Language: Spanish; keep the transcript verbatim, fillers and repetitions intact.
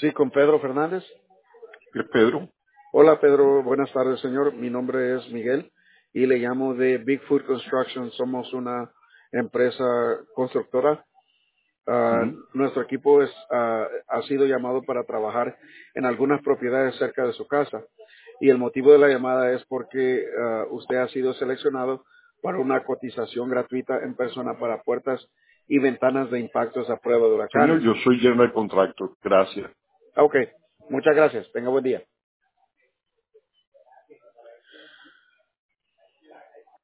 Sí, con Pedro Fernández. ¿Qué Pedro? Hola Pedro, buenas tardes señor. Mi nombre es Miguel y le llamo de Bigfoot Construction. Somos una empresa constructora. Ah, Ujú. nuestro equipo es, ah, ha sido llamado para trabajar en algunas propiedades cerca de su casa. Y el motivo de la llamada es porque ah, usted ha sido seleccionado para una cotización gratuita en persona para puertas y ventanas de impactos a prueba de Señor, huracanes. yo soy general contractor. Gracias. Ok, muchas gracias. Tenga buen día.